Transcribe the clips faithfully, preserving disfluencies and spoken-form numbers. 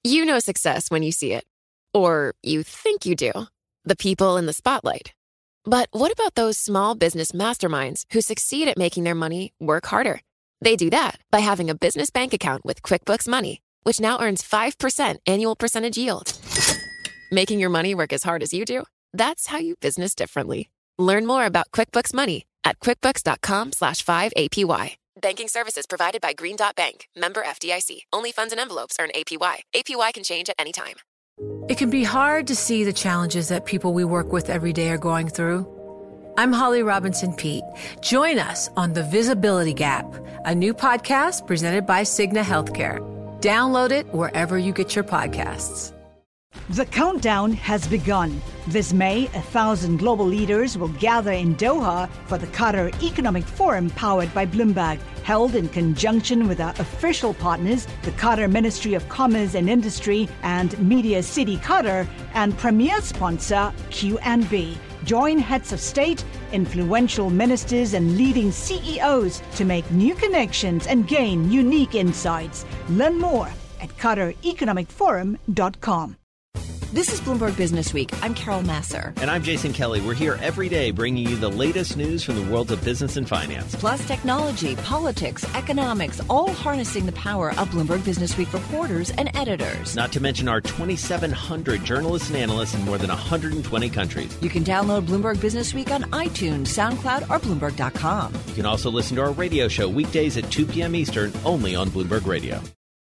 You know success when you see it. Or you think you do. The people in the spotlight. But what about those small business masterminds who succeed at making their money work harder? They do that by having a business bank account with QuickBooks Money, which now earns five percent annual percentage yield. Making your money work as hard as you do? That's how you business differently. Learn more about QuickBooks Money at quickbooks.com slash 5APY. Banking services provided by Green Dot Bank. Member F D I C. Only funds and envelopes earn A P Y. A P Y can change at any time. It can be hard to see the challenges that people we work with every day are going through. I'm Holly Robinson Pete. Join us on The Visibility Gap, a new podcast presented by Cigna Healthcare. Download it wherever you get your podcasts. The countdown has begun. This May, a thousand global leaders will gather in Doha for the Qatar Economic Forum powered by Bloomberg, held in conjunction with our official partners, the Qatar Ministry of Commerce and Industry and Media City Qatar, and premier sponsor Q and B. Join heads of state, influential ministers, and leading C E Os to make new connections and gain unique insights. Learn more at qatar economic forum dot com. This is Bloomberg Business Week. I'm Carol Masser. And I'm Jason Kelly. We're here every day bringing you the latest news from the worlds of business and finance. Plus technology, politics, economics, all harnessing the power of Bloomberg Business Week reporters and editors. Not to mention our twenty-seven hundred journalists and analysts in more than one hundred twenty countries. You can download Bloomberg Business Week on iTunes, SoundCloud, or Bloomberg dot com. You can also listen to our radio show weekdays at two p.m. Eastern, only on Bloomberg Radio.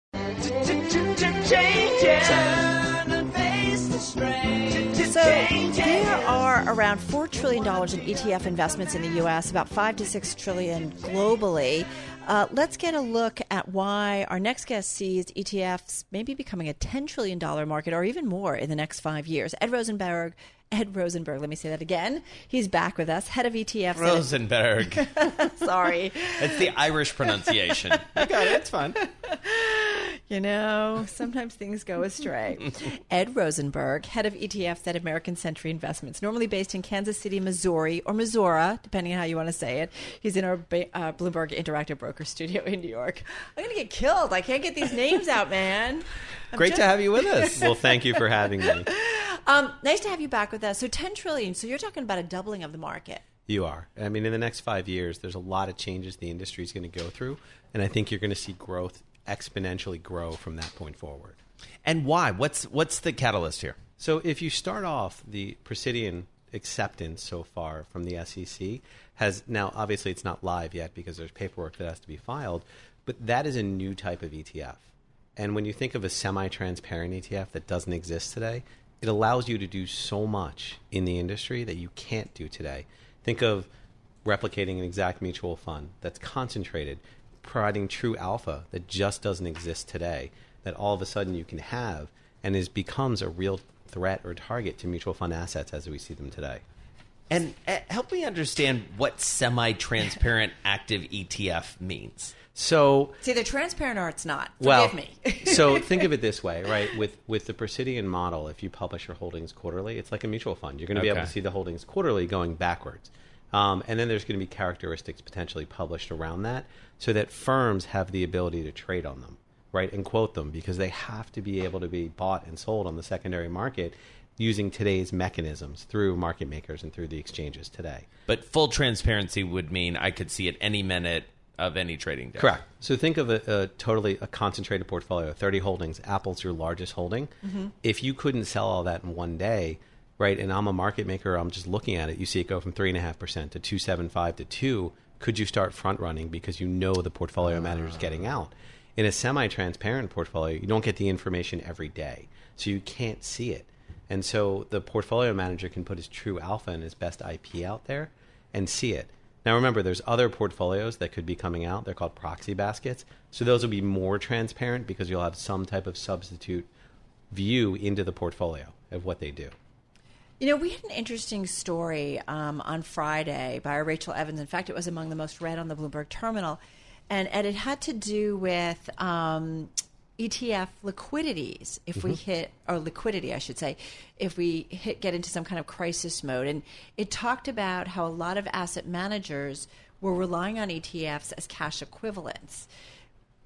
So there are around four trillion dollars in E T F investments in the U S, about five to six trillion dollars globally. Uh, let's get a look at why our next guest sees E T Fs maybe becoming a ten trillion dollars market or even more in the next five years. Ed Rosenberg, Ed Rosenberg, let me say that again. He's back with us, head of E T Fs. Rosenberg. Sorry. It's the Irish pronunciation. I got it. It's fine. You know, sometimes things go astray. Ed Rosenberg, head of E T Fs at American Century Investments, normally based in Kansas City, Missouri, or Missouri, depending on how you want to say it. He's in our uh, Bloomberg Interactive Broker studio in New York. I'm going to get killed. I can't get these names out, man. I'm Great just... to have you with us. Well, thank you for having me. Um, nice to have you back with us. So ten trillion dollars. So you're talking about a doubling of the market. You are. I mean, in the next five years, there's a lot of changes the industry is going to go through, and I think you're going to see growth exponentially grow from that point forward. And why? What's what's the catalyst here? So if you start off, the Presidian acceptance so far from the S E C has now, obviously it's not live yet because there's paperwork that has to be filed, but that is a new type of E T F. And when you think of a semi-transparent E T F that doesn't exist today, it allows you to do so much in the industry that you can't do today. Think of replicating an exact mutual fund that's concentrated, providing true alpha that just doesn't exist today, that all of a sudden you can have and is becomes a real threat or target to mutual fund assets as we see them today. And uh, help me understand what semi-transparent active E T F means. So it's either transparent or it's not. Forgive well, me. So think of it this way, right? With with the Presidian model, if you publish your holdings quarterly, it's like a mutual fund. You're going to okay. be able to see the holdings quarterly going backwards. Um, and then there's going to be characteristics potentially published around that so that firms have the ability to trade on them, right, and quote them because they have to be able to be bought and sold on the secondary market using today's mechanisms through market makers and through the exchanges today. But full transparency would mean I could see at any minute of any trading day. Correct. So think of a, a totally a concentrated portfolio, thirty holdings. Apple's your largest holding. Mm-hmm. If you couldn't sell all that in one day, right, and I'm a market maker, I'm just looking at it, you see it go from three point five percent to two point seven five to two, could you start front running because you know the portfolio manager is getting out? In a semi-transparent portfolio, you don't get the information every day, so you can't see it. And so the portfolio manager can put his true alpha and his best I P out there and see it. Now remember, there's other portfolios that could be coming out. They're called proxy baskets. So those will be more transparent because you'll have some type of substitute view into the portfolio of what they do. You know, we had an interesting story um, on Friday by Rachel Evans. In fact, it was among the most read on the Bloomberg terminal. And, and it had to do with um, E T F liquidities if mm-hmm. we hit, or liquidity, I should say, if we hit get into some kind of crisis mode. And it talked about how a lot of asset managers were relying on E T Fs as cash equivalents.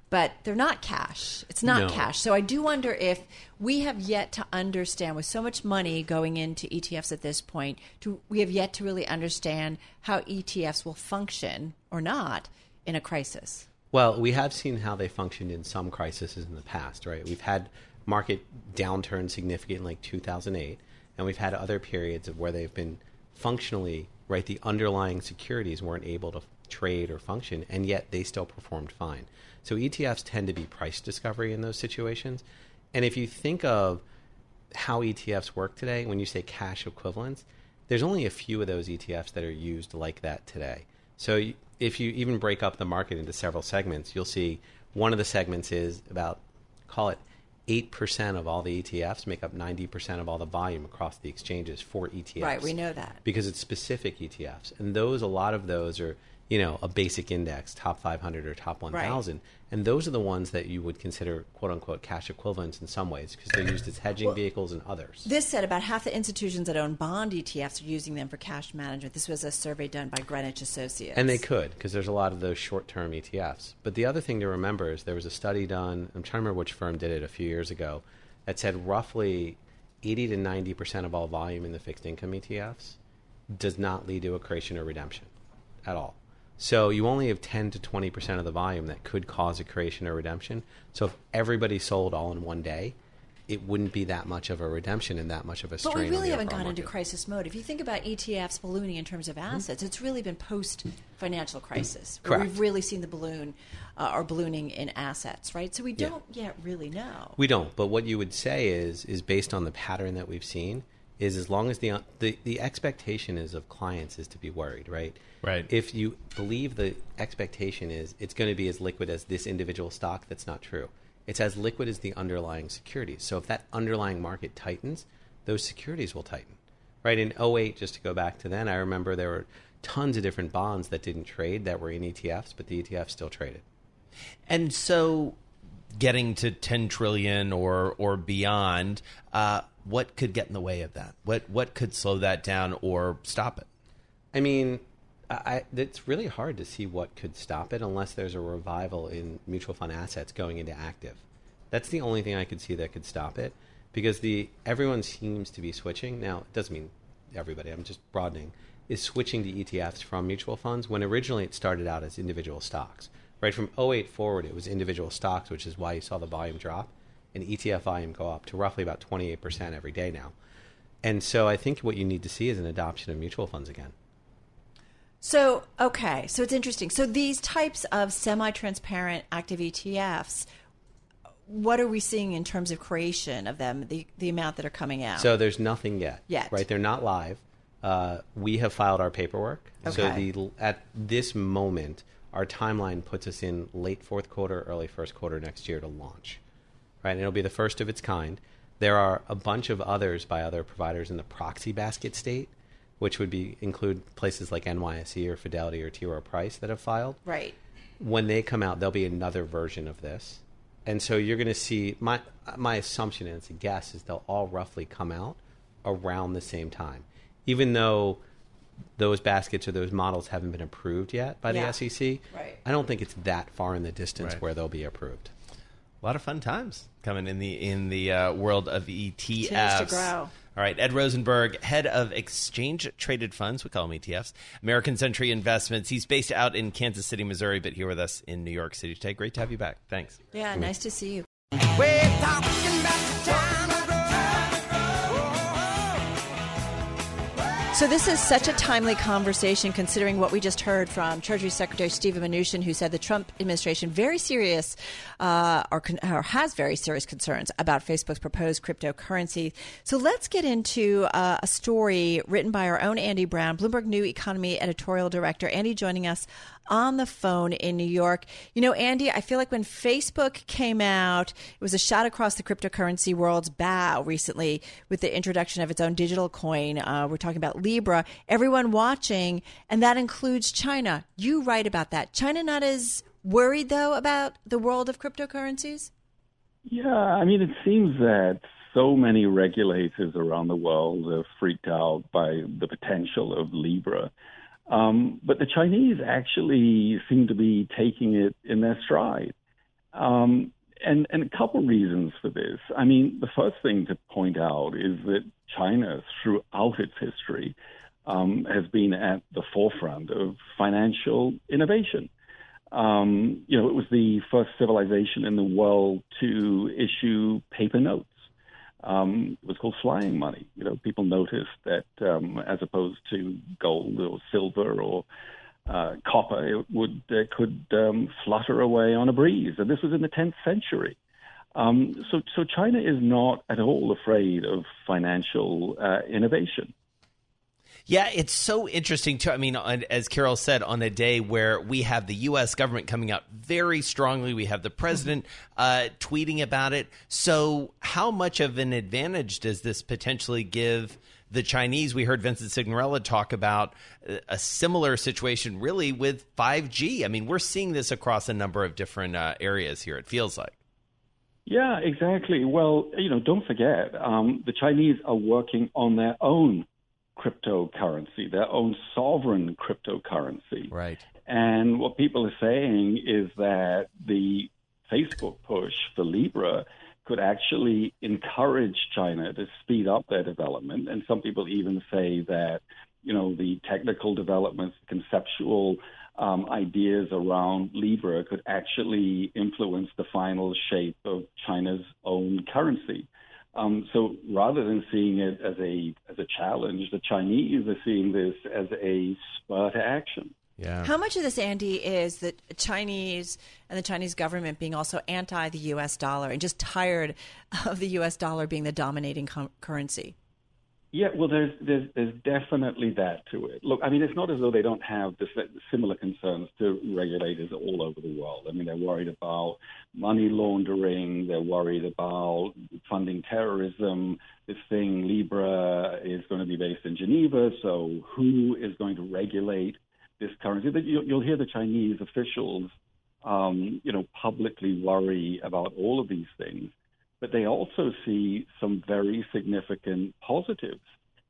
but they're not cash. It's not No. cash. So I do wonder if we have yet to understand, with so much money going into E T Fs at this point, to, we have yet to really understand how E T Fs will function or not in a crisis. Well, we have seen how they functioned in some crises in the past, right? We've had market downturns significant in like two thousand eight, and we've had other periods of where they've been functionally, right, the underlying securities weren't able to trade or function, and yet they still performed fine. So E T Fs tend to be price discovery in those situations. And if you think of how E T Fs work today, when you say cash equivalents, there's only a few of those E T Fs that are used like that today. So if you even break up the market into several segments, you'll see one of the segments is about, call it eight percent of all the E T Fs make up ninety percent of all the volume across the exchanges for E T Fs. Right, we know that. Because it's specific E T Fs. And those, a lot of those are, you know, a basic index, top five hundred or top one thousand. Right. And those are the ones that you would consider, quote unquote, cash equivalents in some ways, because they're used as hedging well, vehicles and others. This said about half the institutions that own bond E T Fs are using them for cash management. This was a survey done by Greenwich Associates. And they could, because there's a lot of those short-term E T Fs. But the other thing to remember is there was a study done, I'm trying to remember which firm did it a few years ago, that said roughly eighty to ninety percent of all volume in the fixed income E T Fs does not lead to a creation or redemption at all. So you only have ten to twenty percent of the volume that could cause a creation or redemption. So if everybody sold all in one day, it wouldn't be that much of a redemption and that much of a strain. But we really on the haven't gone market. into crisis mode. If you think about E T Fs ballooning in terms of assets, mm-hmm. it's really been post-financial crisis. Where Correct. We've really seen the balloon uh, or ballooning in assets, right? So we don't yeah. yet really know. We don't. But what you would say is, is based on the pattern that we've seen, is as long as the, the the expectation is of clients is to be worried, right? Right. If you believe the expectation is it's going to be as liquid as this individual stock, that's not true. It's as liquid as the underlying securities. So if that underlying market tightens, those securities will tighten, right? In oh eight, just to go back to then, I remember there were tons of different bonds that didn't trade that were in E T Fs, but the E T Fs still traded. And so getting to ten trillion or or beyond, uh, what could get in the way of that? What what could slow that down or stop it? I mean, I, it's really hard to see what could stop it unless there's a revival in mutual fund assets going into active. That's the only thing I could see that could stop it, because the everyone seems to be switching. Now, it doesn't mean everybody, I'm just broadening, is switching to E T Fs from mutual funds when originally it started out as individual stocks. Right from oh eight forward, it was individual stocks, which is why you saw the volume drop, and E T F volume go up to roughly about twenty-eight percent every day now. And so I think what you need to see is an adoption of mutual funds again. So, okay, so it's interesting. So these types of semi-transparent active E T Fs, what are we seeing in terms of creation of them, the, the amount that are coming out? So there's nothing yet. Yet. Right? They're not live. Uh, we have filed our paperwork. Okay. So the at this moment, our timeline puts us in late fourth quarter, early first quarter next year to launch. Right? And it'll be the first of its kind. There are a bunch of others by other providers in the proxy basket state, which would be include places like N Y S E or Fidelity or T. Rowe Price that have filed. Right. When they come out, there'll be another version of this. And so you're going to see, my my assumption, and it's a guess, is they'll all roughly come out around the same time. Even though those baskets or those models haven't been approved yet by the Yeah. S E C, Right. I don't think it's that far in the distance Right. where they'll be approved. A lot of fun times coming in the in the uh, world of E T Fs. Continues to grow. All right, Ed Rosenberg, head of exchange traded funds, we call them E T Fs, American Century Investments. He's based out in Kansas City, Missouri, but here with us in New York City today. Great to have you back. Thanks. Yeah, Mm-hmm. nice to see you. We're talking about the time of So this is such a timely conversation considering what we just heard from Treasury Secretary Steven Mnuchin, who said the Trump administration very serious uh, or, con- or has very serious concerns about Facebook's proposed cryptocurrency. So let's get into uh, a story written by our own Andy Brown, Bloomberg New Economy editorial director. Andy joining us on the phone in New York. You know, Andy, I feel like when Facebook came out, it was a shot across the cryptocurrency world's bow recently with the introduction of its own digital coin. Uh, we're talking about Libra. Everyone watching, and that includes China. You write about that. China not as worried, though, about the world of cryptocurrencies? Yeah, I mean, it seems that so many regulators around the world are freaked out by the potential of Libra. Um, but the Chinese actually seem to be taking it in their stride. Um, and, and a couple reasons for this. I mean, the first thing to point out is that China, throughout its history, um, has been at the forefront of financial innovation. Um, you know, it was the first civilization in the world to issue paper notes. Um, it was called flying money. You know, people noticed that um, as opposed to gold or silver or uh, copper, it would uh, could um, flutter away on a breeze. And this was in the tenth century. Um, so, so China is not at all afraid of financial uh, innovation. Yeah, it's so interesting, too. I mean, on, as Carol said, on a day where we have the U S government coming out very strongly, we have the president uh, tweeting about it. So how much of an advantage does this potentially give the Chinese? We heard Vincent Signorella talk about a similar situation really with five G. I mean, we're seeing this across a number of different uh, areas here, it feels like. Yeah, exactly. Well, you know, don't forget, um, the Chinese are working on their own cryptocurrency, their own sovereign cryptocurrency. Right. And what people are saying is that the Facebook push for Libra could actually encourage China to speed up their development. And some people even say that, you know, the technical developments, conceptual um, ideas around Libra could actually influence the final shape of China's own currency. Um, so rather than seeing it as a as a challenge, the Chinese are seeing this as a spur to action. Yeah. How much of this, Andy, is the Chinese and the Chinese government being also anti the U S dollar and just tired of the U S dollar being the dominating com- currency? Yeah, well, there's, there's there's definitely that to it. Look, I mean, it's not as though they don't have this, similar concerns to regulators all over the world. I mean, they're worried about money laundering. They're worried about funding terrorism. This thing, Libra, is going to be based in Geneva. So who is going to regulate this currency? You'll hear the Chinese officials, um, you know, publicly worry about all of these things. But they also see some very significant positives.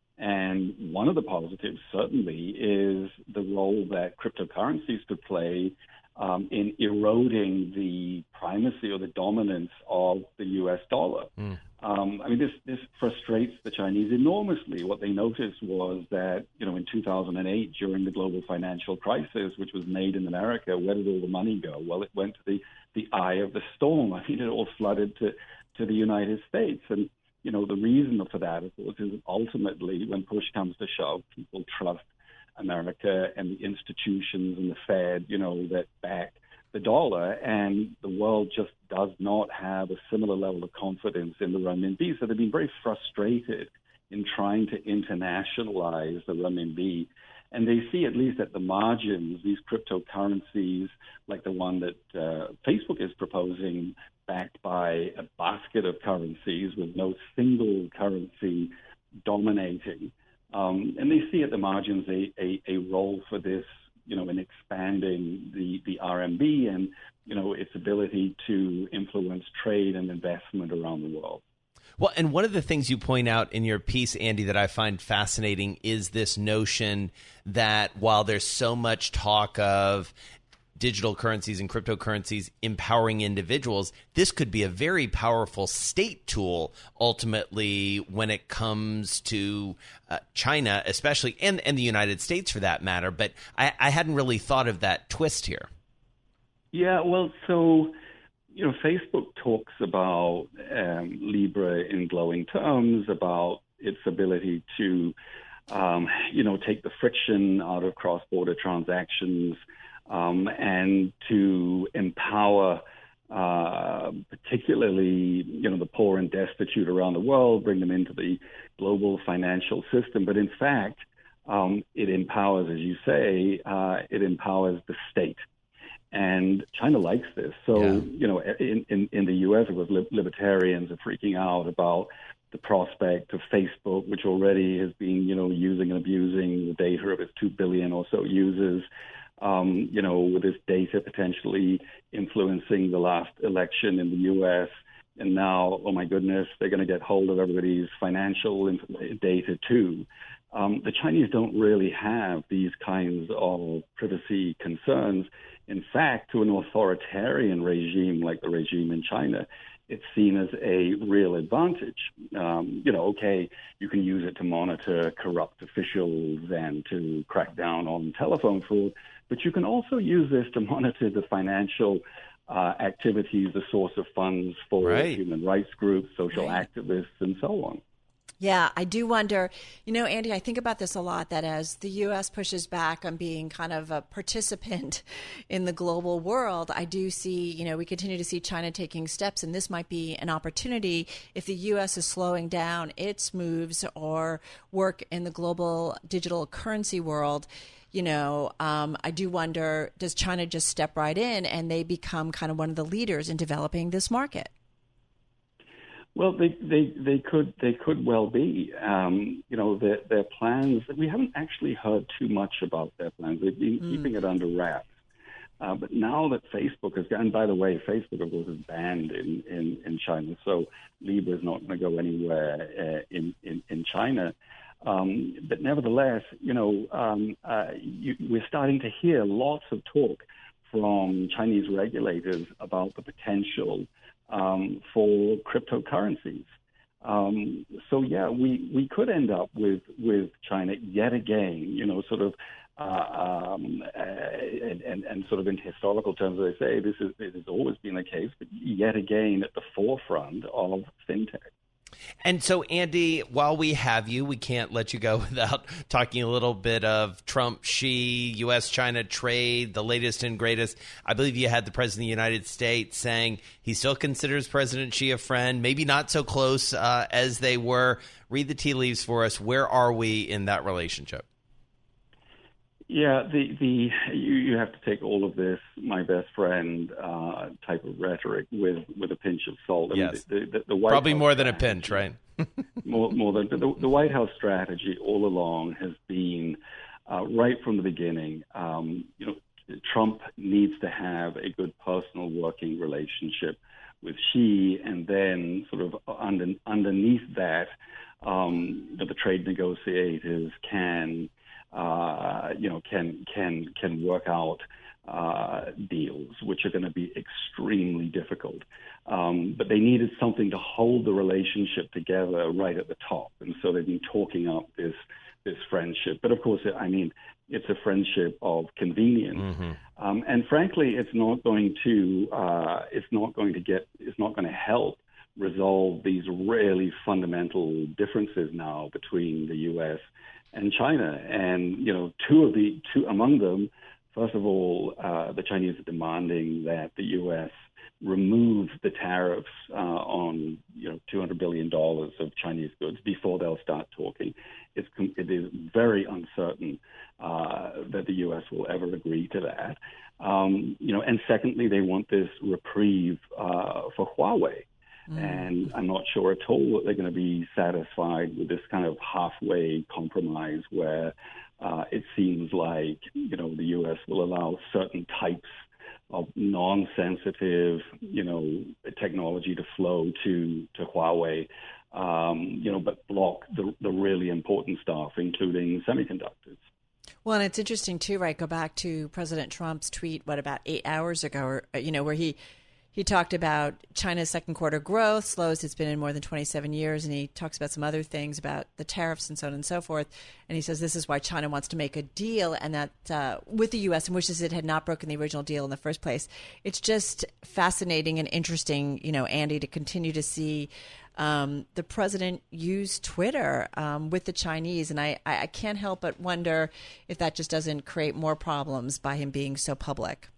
And one of the positives certainly is the role that cryptocurrencies could play um, in eroding the primacy or the dominance of the U S dollar. Mm. Um, I mean, this, this frustrates the Chinese enormously. What they noticed was that, you know, in two thousand eight, during the global financial crisis, which was made in America, where did all the money go? Well, it went to the, the eye of the storm. I mean, it all flooded to to the United States. And, you know, the reason for that, of course, is ultimately when push comes to shove, people trust America and the institutions and the Fed, you know, that back the dollar. And the world just does not have a similar level of confidence in the renminbi. So they've been very frustrated in trying to internationalize the renminbi. And they see, at least at the margins, these cryptocurrencies like the one that uh, Facebook is proposing, backed by a basket of currencies with no single currency dominating. Um, and they see at the margins a, a, a role for this, you know, in expanding the, the R M B and, you know, its ability to influence trade and investment around the world. Well, and one of the things you point out in your piece, Andy, that I find fascinating is this notion that while there's so much talk of digital currencies and cryptocurrencies empowering individuals, this could be a very powerful state tool ultimately when it comes to uh, China, especially, and, and the United States for that matter. But I, I hadn't really thought of that twist here. Yeah, well, so, you know, Facebook talks about um, Libra in glowing terms, about its ability to, um, you know, take the friction out of cross-border transactions, Um, and to empower uh, particularly, you know, the poor and destitute around the world, bring them into the global financial system. But in fact, um, it empowers, as you say, uh, it empowers the state. And China likes this. So, yeah. you know, in, in, in the U S, it was li- libertarians are freaking out about the prospect of Facebook, which already has been, you know, using and abusing the data of its two billion or so users. Um, you know, with this data potentially influencing the last election in the U S. And now, oh my goodness, they're going to get hold of everybody's financial inf- data too. Um, the Chinese don't really have these kinds of privacy concerns. In fact, to an authoritarian regime like the regime in China, it's seen as a real advantage. Um, you know, okay, you can use it to monitor corrupt officials and to crack down on telephone fraud, but you can also use this to monitor the financial uh, activities, the source of funds for right. human rights groups, social right. activists, and so on. Yeah, I do wonder, you know, Andy, I think about this a lot, that as the U S pushes back on being kind of a participant in the global world, I do see, you know, we continue to see China taking steps, and this might be an opportunity if the U S is slowing down its moves or work in the global digital currency world. You know, um, I do wonder, does China just step right in and they become kind of one of the leaders in developing this market? Well, they, they, they could they could well be. Um, you know, their, their plans, we haven't actually heard too much about their plans. They've been mm. keeping it under wraps. Uh, but now that Facebook has, and by the way, Facebook, of course, is banned in, in, in China, so Libra is not going to go anywhere uh, in, in, in China. Um, but nevertheless, you know, um, uh, you, we're starting to hear lots of talk from Chinese regulators about the potential Um, for cryptocurrencies. Um, so, yeah, we, we could end up with, with China yet again, you know, sort of, uh, um, uh, and, and, and sort of in historical terms, as I say, this is, it has always been the case, but yet again at the forefront of fintech. And so, Andy, while we have you, we can't let you go without talking a little bit of Trump, Xi, U S China trade, the latest and greatest. I believe you had the President of the United States saying he still considers President Xi a friend, maybe not so close uh, as they were. Read the tea leaves for us. Where are we in that relationship? Yeah, the the you, you have to take all of this, my best friend, uh, type of rhetoric with, with a pinch of salt. I yes, mean, the, the, the White probably House more than a strategy, pinch, right? more more than the, the White House strategy all along has been uh, right from the beginning. Um, you know, Trump needs to have a good personal working relationship with Xi, and then sort of under, underneath that, um, the trade negotiators can. Uh, you know, can can can work out uh, deals, which are going to be extremely difficult. Um, but they needed something to hold the relationship together right at the top, and so they've been talking up this this friendship. But of course, I mean, it's a friendship of convenience, mm-hmm. um, and frankly, it's not going to uh, it's not going to get it's not going to help resolve these really fundamental differences now between the U S and China. And, you know, two of the two among them, first of all, uh, the Chinese are demanding that the U S remove the tariffs uh, on, you know, two hundred billion dollars of Chinese goods before they'll start talking. It's, it is very uncertain uh, that the U S will ever agree to that. Um, you know, and secondly, they want this reprieve uh, for Huawei. And I'm not sure at all that they're going to be satisfied with this kind of halfway compromise where uh, it seems like, you know, the U S will allow certain types of non-sensitive, you know, technology to flow to, to Huawei, um, you know, but block the, the really important stuff, including semiconductors. Well, and it's interesting, too, right? Go back to President Trump's tweet, what, about eight hours ago, or, you know, where he He talked about China's second quarter growth, slowest it's been in more than twenty-seven years, and he talks about some other things about the tariffs and so on and so forth. And he says this is why China wants to make a deal, and that uh, with the U S and wishes it had not broken the original deal in the first place. It's just fascinating and interesting, you know, Andy, to continue to see um, the president use Twitter um, with the Chinese. And I, I can't help but wonder if that just doesn't create more problems by him being so public.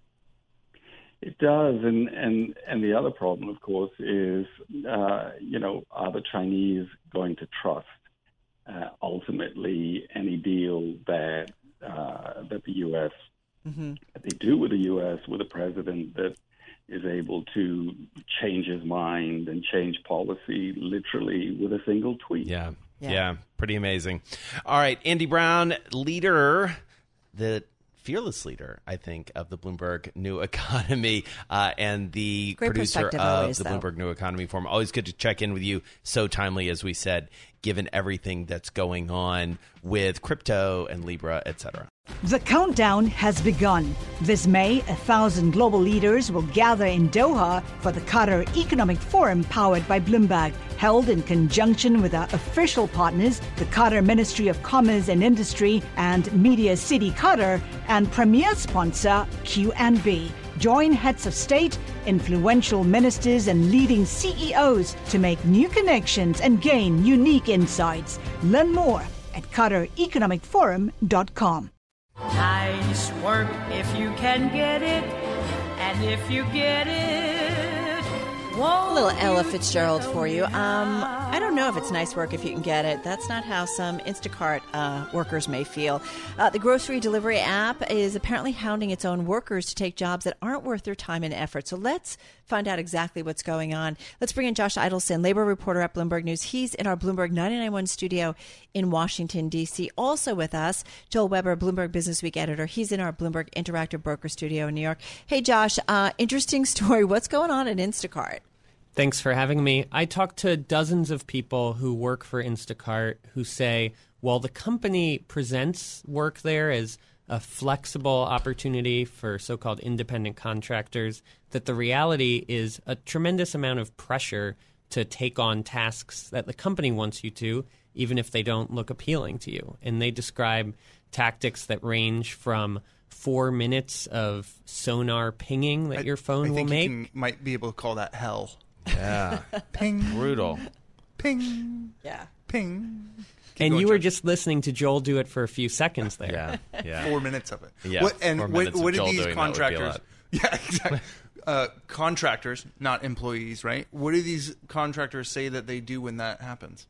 It does, and, and, and the other problem, of course, is, uh, you know, are the Chinese going to trust uh, ultimately any deal that uh, that the U S mm-hmm. that they do with the U S with a president that is able to change his mind and change policy literally with a single tweet? Yeah, yeah, yeah, pretty amazing. All right, Andy Brown, leader, the fearless leader, I think, of the Bloomberg New Economy uh, and the Great producer of always, the though. Bloomberg New Economy Forum. Always good to check in with you. So timely, as we said. given everything that's going on with crypto and Libra, et cetera. The countdown has begun. This May, a thousand global leaders will gather in Doha for the Qatar Economic Forum powered by Bloomberg, held in conjunction with our official partners, the Qatar Ministry of Commerce and Industry and Media City Qatar, and premier sponsor Q and B. Join heads of state, influential ministers, and leading C E Os to make new connections and gain unique insights. Learn more at qatar economic forum dot com. Nice work if you can get it, and if you get it, won't A little Ella Fitzgerald for you. Um, I don't know if it's nice work if you can get it. That's not how some Instacart uh, workers may feel. Uh, the grocery delivery app is apparently hounding its own workers to take jobs that aren't worth their time and effort. So let's find out exactly what's going on. Let's bring in Josh Idelson, labor reporter at Bloomberg News. He's in our Bloomberg ninety-nine point one studio in Washington, D C. Also with us, Joel Weber, Bloomberg Business Week editor. He's in our Bloomberg Interactive Broker studio in New York. Hey, Josh, uh, interesting story. What's going on at Instacart? Thanks for having me. I talked to dozens of people who work for Instacart who say, well, the company presents work there as a flexible opportunity for so-called independent contractors, that the reality is a tremendous amount of pressure to take on tasks that the company wants you to, even if they don't look appealing to you. And they describe tactics that range from four minutes of sonar pinging that I, your phone I will think make. You can, might be able to call that hell. Yeah. Ping. Brutal. Ping. Yeah. Ping. Keep and going, you were George. just listening to Joel do it for a few seconds there. Yeah. Yeah. Four minutes of it. Yeah, What, and four what, minutes of what do Joel these doing that would be a contractors? lot. Yeah, exactly. uh, contractors, not employees, right? What do these contractors say that they do when that happens?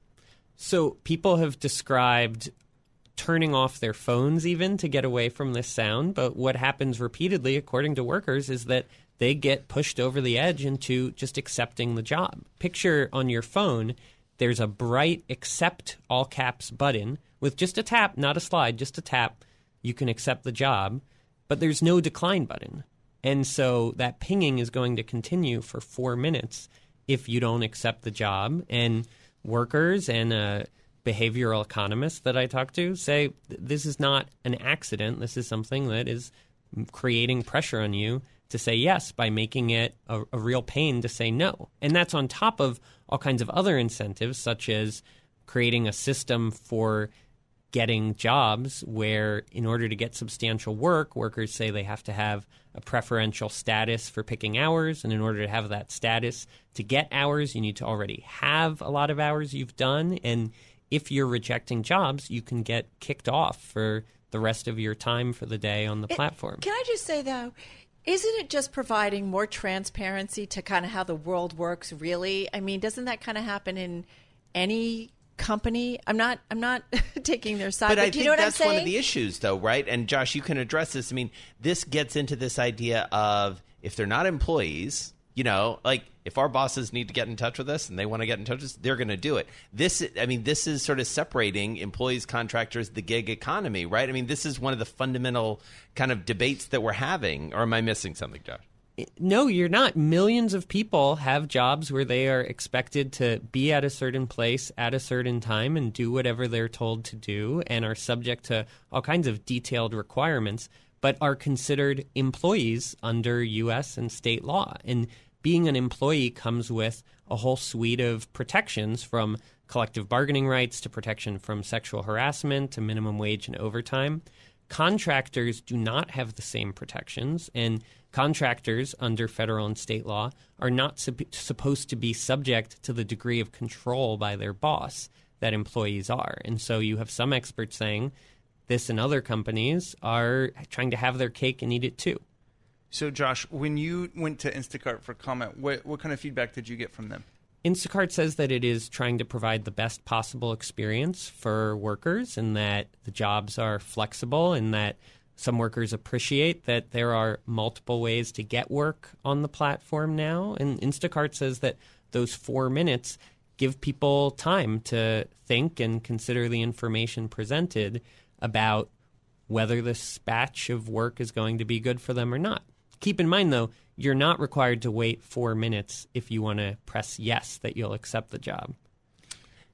So people have described turning off their phones even to get away from this sound. But what happens repeatedly, according to workers, is that they get pushed over the edge into just accepting the job. Picture on your phone, there's a bright accept all caps button with just a tap, not a slide, just a tap. You can accept the job, but there's no decline button. And so that pinging is going to continue for four minutes if you don't accept the job. And workers and uh, behavioral economists that I talk to say this is not an accident. This is something that is creating pressure on you to say yes by making it a, a real pain to say no. And that's on top of all kinds of other incentives, such as creating a system for getting jobs where in order to get substantial work, workers say they have to have a preferential status for picking hours. And in order to have that status to get hours, you need to already have a lot of hours you've done. And if you're rejecting jobs, you can get kicked off for the rest of your time for the day on the It, platform. Can I just say, though, isn't it just providing more transparency to kind of how the world works, really? I mean, doesn't that kind of happen in any company? I'm not I'm not taking their side, But, but, I do think you know what that's I'm saying? one of the issues, though, right? And Josh, you can address this. I mean, this gets into this idea of if they're not employees, you know, like if our bosses need to get in touch with us and they want to get in touch with us, they're going to do it. This, I mean, this is sort of separating employees, contractors, the gig economy, right? I mean, this is one of the fundamental kind of debates that we're having. Or am I missing something, Josh? No, you're not. Millions of people have jobs where they are expected to be at a certain place at a certain time and do whatever they're told to do and are subject to all kinds of detailed requirements, but are considered employees under U S and state law. And being an employee comes with a whole suite of protections, from collective bargaining rights to protection from sexual harassment to minimum wage and overtime. Contractors do not have the same protections, and contractors under federal and state law are not sup- supposed to be subject to the degree of control by their boss that employees are. And so you have some experts saying this and other companies are trying to have their cake and eat it too. So, Josh, when you went to Instacart for comment, what, what kind of feedback did you get from them? Instacart says that it is trying to provide the best possible experience for workers and that the jobs are flexible and that some workers appreciate that there are multiple ways to get work on the platform now. And Instacart says that those four minutes give people time to think and consider the information presented about whether this batch of work is going to be good for them or not. Keep in mind, though, you're not required to wait four minutes if you want to press yes that you'll accept the job.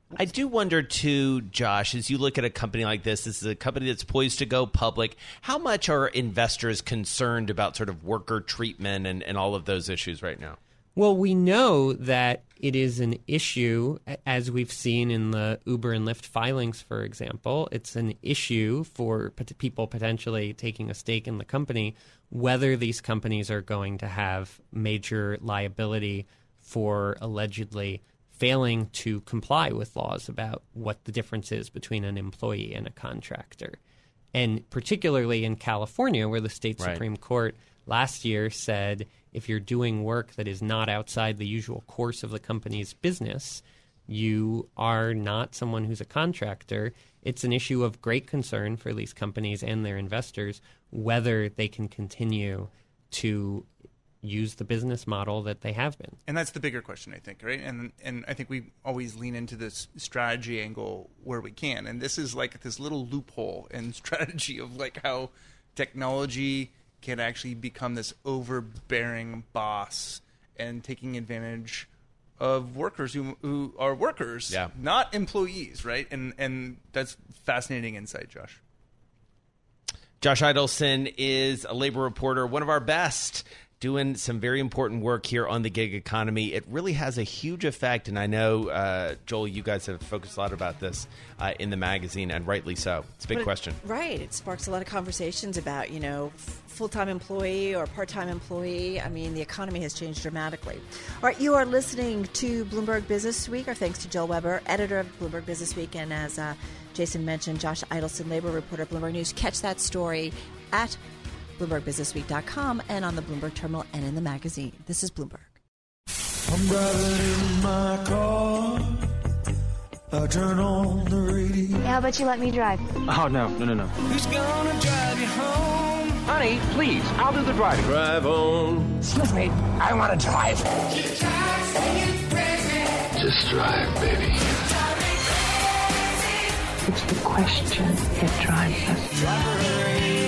I do wonder, too, Josh, as you look at a company like this, this is a company that's poised to go public. How much are investors concerned about sort of worker treatment and, and all of those issues right now? Well, we know that it is an issue, as we've seen in the Uber and Lyft filings, for example. It's an issue for people potentially taking a stake in the company, whether these companies are going to have major liability for allegedly failing to comply with laws about what the difference is between an employee and a contractor. And particularly in California, where the state Right. Supreme Court last year said if you're doing work that is not outside the usual course of the company's business, you are not someone who's a contractor. It's an issue of great concern for these companies and their investors whether they can continue to use the business model that they have been. And that's the bigger question, I think, right? And and I think we always lean into this strategy angle where we can. And this is like this little loophole in strategy of like how technology can actually become this overbearing boss and taking advantage of workers who who are workers, yeah. not employees, right? And and that's fascinating insight, Josh. Josh Idelson is a labor reporter, one of our best, doing some very important work here on the gig economy. It really has a huge effect, and I know, uh, Joel, you guys have focused a lot about this uh, in the magazine, and rightly so. It's a big But it- question. Right. It sparks a lot of conversations about, you know, f- full-time employee or part-time employee. I mean, the economy has changed dramatically. All right, you are listening to Bloomberg Business Week. Our thanks to Joel Weber, editor of Bloomberg Business Week, and as uh, Jason mentioned, Josh Idelson, labor reporter, Bloomberg News. Catch that story at Bloomberg Business Week dot com and on the Bloomberg Terminal and in the magazine. This is Bloomberg. I'm driving in my car. I turn on the radio. How about you let me drive? Oh, no, no, no, no. Who's gonna drive you home? Honey, please, I'll do the driving. Drive on. Excuse me, I want to drive. Just drive, baby. It's the question that drives us.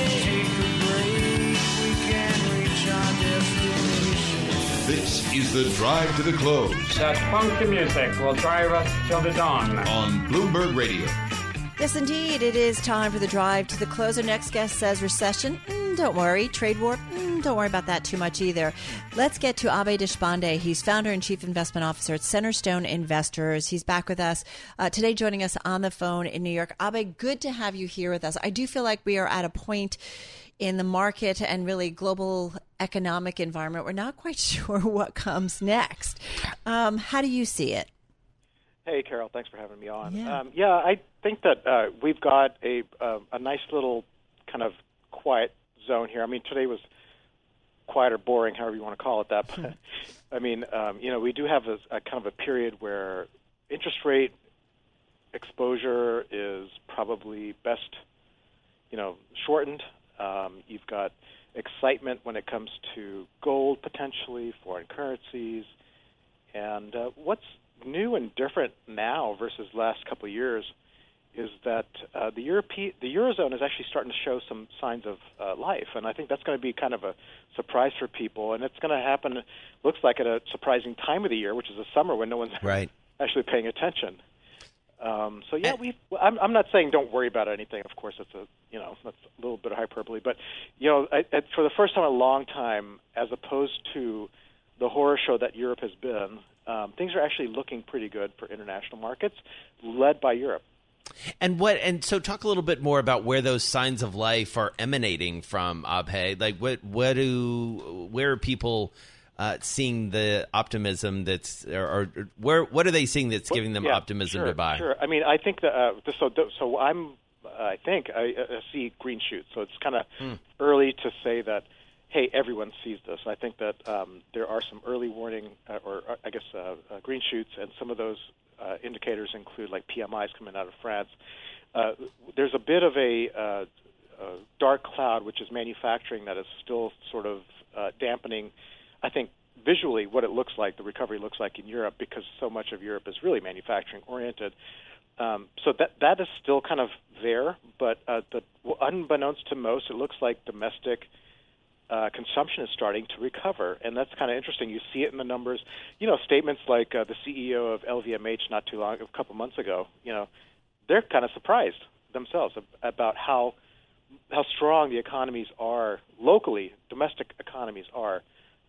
This is the Drive to the Close. That funky music will drive us till the dawn. On Bloomberg Radio. Yes, indeed. It is time for the drive to the close. Our next guest says recession. Mm, don't worry. Trade war. Mm, don't worry about that too much either. Let's get to Abhay Deshpande. He's founder and chief investment officer at Centerstone Investors. He's back with us uh, today, joining us on the phone in New York. Abhay, good to have you here with us. I do feel like we are at a point in the market and really global economic environment. We're not quite sure what comes next. Um, how do you see it? Hey, Carol. Thanks for having me on. Yeah, um, yeah I think that uh, we've got a uh, a nice little kind of quiet zone here. I mean, today was quiet or boring, however you want to call it that. But I mean, um, you know, we do have a, a kind of a period where interest rate exposure is probably best, you know, shortened. Um, you've got excitement when it comes to gold, potentially, foreign currencies. And uh, what's new and different now versus the last couple of years is that uh, the Europe- the Eurozone is actually starting to show some signs of uh, life. And I think that's going to be kind of a surprise for people. And it's going to happen, looks like, at a surprising time of the year, which is the summer when no one's right. actually paying attention. Um, so yeah, we. I'm, I'm not saying don't worry about anything. Of course, that's a you know that's a little bit of hyperbole. But you know, I, I, for the first time in a long time, as opposed to the horror show that Europe has been, um, things are actually looking pretty good for international markets, led by Europe. And what? And so, talk a little bit more about where those signs of life are emanating from, Abhay. Like, what? What do? Where are people uh, seeing the optimism that's, or, or where? What are they seeing that's giving them yeah, optimism sure, to buy? Sure. I mean, I think that uh, so. So I'm. I think I, I see green shoots. So it's kind of Hmm. early to say that. Hey, everyone sees this. I think that um, there are some early warning, uh, or uh, I guess uh, uh, green shoots, and some of those uh, indicators include like P M Is coming out of France. Uh, there's a bit of a, uh, a dark cloud, which is manufacturing, that is still sort of uh, dampening, I think, visually what it looks like, the recovery looks like in Europe, because so much of Europe is really manufacturing oriented. Um, so that that is still kind of there, but uh, the, unbeknownst to most, it looks like domestic uh, consumption is starting to recover, and that's kind of interesting. You see it in the numbers. You know, statements like uh, the C E O of L V M H not too long, a couple months ago. You know, they're kind of surprised themselves about how how strong the economies are locally, domestic economies are,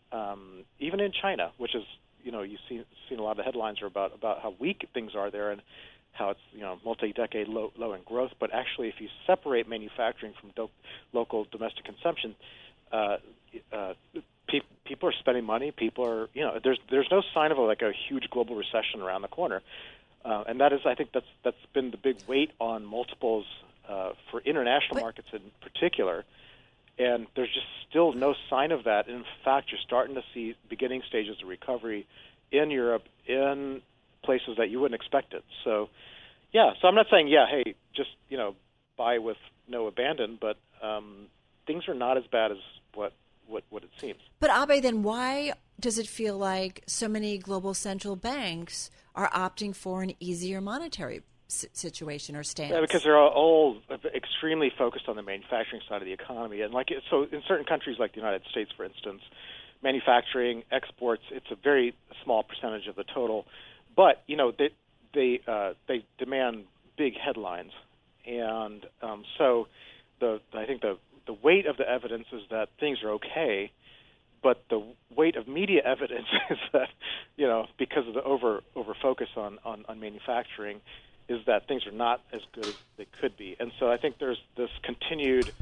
um, even in China, which is, you know, you've seen, seen a lot of the headlines are about, about how weak things are there and how it's, you know, multi-decade low, low in growth. But actually, if you separate manufacturing from do- local domestic consumption, uh, uh, pe- people are spending money. People are, you know, there's there's no sign of a, like a huge global recession around the corner. Uh, and that is, I think that's that's been the big weight on multiples uh, for international but, markets in particular. And there's just still no sign of that. In fact, you're starting to see beginning stages of recovery in Europe, in places that you wouldn't expect it. So, yeah, so I'm not saying, yeah, hey, just, you know, buy with no abandon, but um, things are not as bad as what, what, what it seems. But Abe, then why does it feel like so many global central banks are opting for an easier monetary situation or stance? Yeah, because they're all extremely focused on the manufacturing side of the economy, and like so, in certain countries like the United States, for instance, manufacturing exports it's a very small percentage of the total, but you know they they uh, they demand big headlines, and um, so the I think the the weight of the evidence is that things are okay. But the weight of media evidence is that, you know, because of the over over focus on, on, on manufacturing, is that things are not as good as they could be. And so I think there's this continued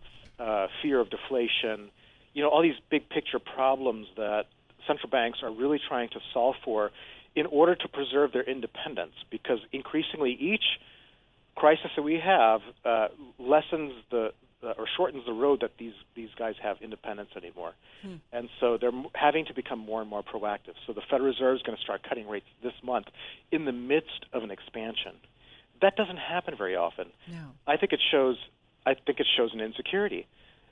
uh, fear of deflation, you know, all these big picture problems that central banks are really trying to solve for in order to preserve their independence, because increasingly each crisis that we have uh, lessens the uh, or shortens the road that these, these guys have independence anymore. Hmm. And so they're having to become more and more proactive. So the Federal Reserve is going to start cutting rates this month in the midst of an expansion. That doesn't happen very often. No. I think it shows I think it shows an insecurity.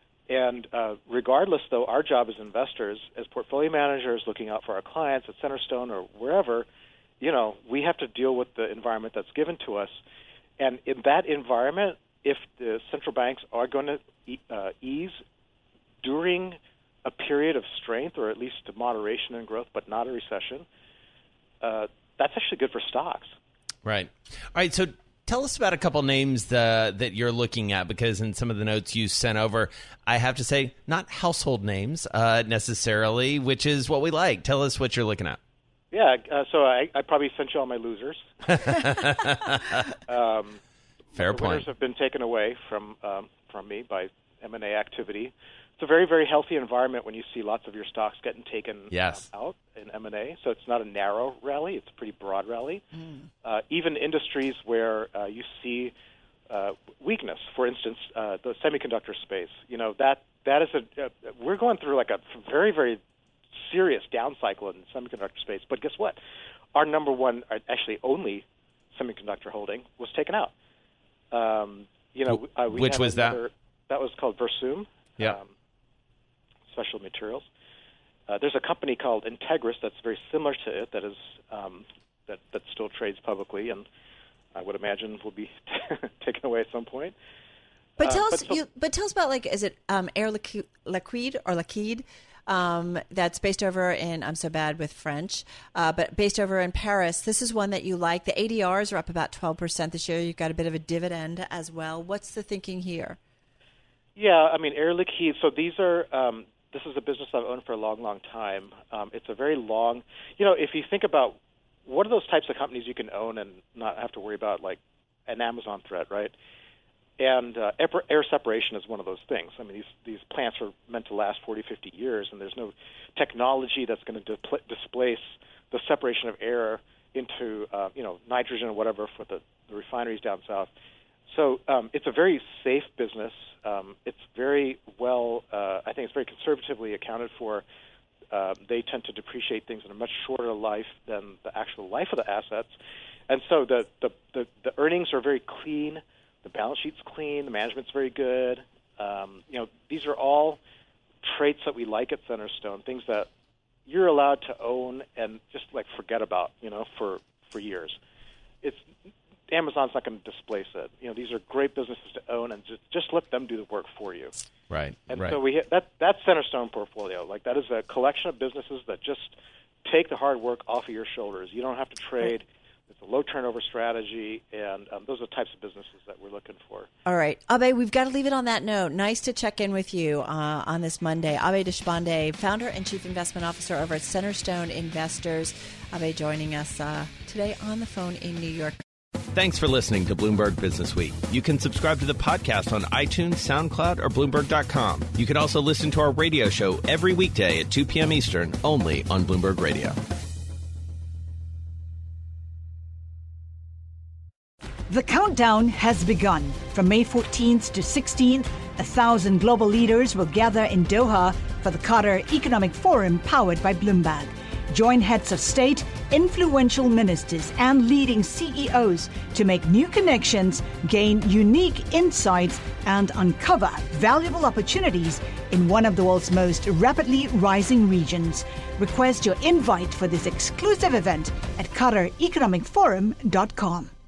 And uh, regardless, though, our job as investors, as portfolio managers looking out for our clients at Centerstone or wherever, you know, we have to deal with the environment that's given to us. And in that environment, if the central banks are going to e- uh, ease during a period of strength or at least a moderation in growth, but not a recession, uh, that's actually good for stocks. Right. All right. So tell us about a couple names the, that you're looking at, because in some of the notes you sent over, I have to say, not household names uh, necessarily, which is what we like. Tell us what you're looking at. Yeah. Uh, so I, I probably sent you all my losers. um, Fair the point. Winners have been taken away from um, from me by M and A activity. It's a very, very healthy environment when you see lots of your stocks getting taken yes. um, out in M and A. So it's not a narrow rally; it's a pretty broad rally. Mm. Uh, even industries where uh, you see uh, weakness, for instance, uh, the semiconductor space. You know that that is a uh, we're going through like a very, very serious down cycle in the semiconductor space. But guess what? Our number one, actually only semiconductor holding was taken out. Um, you know, uh, we which was another, that? That was called Versum. Yeah. Um, special materials. Uh, there's a company called Integris that's very similar to it that is um, that that still trades publicly, and I would imagine will be taken away at some point. But tell uh, us, but, so, you, but tell us about like, is it um, Air Liquide, Liquide or Liquide? Um, that's based over in, I'm so bad with French, uh, but based over in Paris. This is one that you like. The A D Rs are up about twelve percent this year. You've got a bit of a dividend as well. What's the thinking here? Yeah, I mean, Air Liquide, so these are, um, this is a business I've owned for a long, long time. Um, it's a very long, you know, if you think about what are those types of companies you can own and not have to worry about, like an Amazon threat, right? And uh, air separation is one of those things. I mean, these these plants are meant to last forty, fifty years, and there's no technology that's going to di- displace the separation of air into, uh, you know, nitrogen or whatever for the, the refineries down south. So um, it's a very safe business. Um, it's very well, uh, I think it's very conservatively accounted for. Uh, they tend to depreciate things in a much shorter life than the actual life of the assets. And so the, the, the, the earnings are very clean. The balance sheet's clean. The management's very good. Um, you know, these are all traits that we like at Centerstone, things that you're allowed to own and just like forget about, you know, for, for years. It's Amazon's not going to displace it. You know, these are great businesses to own, and just, just let them do the work for you. Right. And right. so we that that's Centerstone portfolio. Like that is a collection of businesses that just take the hard work off of your shoulders. You don't have to trade. It's a low turnover strategy, and um, those are the types of businesses that we're looking for. All right. Abe, we've got to leave it on that note. Nice to check in with you uh, on this Monday. Abe Deshpande, founder and chief investment officer over at Centerstone Investors. Abe joining us uh, today on the phone in New York. Thanks for listening to Bloomberg Business Week. You can subscribe to the podcast on iTunes, SoundCloud, or Bloomberg dot com. You can also listen to our radio show every weekday at two p.m. Eastern, only on Bloomberg Radio. The countdown has begun. From May fourteenth to sixteenth, a thousand global leaders will gather in Doha for the Qatar Economic Forum powered by Bloomberg. Join heads of state, influential ministers, and leading C E Os to make new connections, gain unique insights, and uncover valuable opportunities in one of the world's most rapidly rising regions. Request your invite for this exclusive event at qatar economic forum dot com.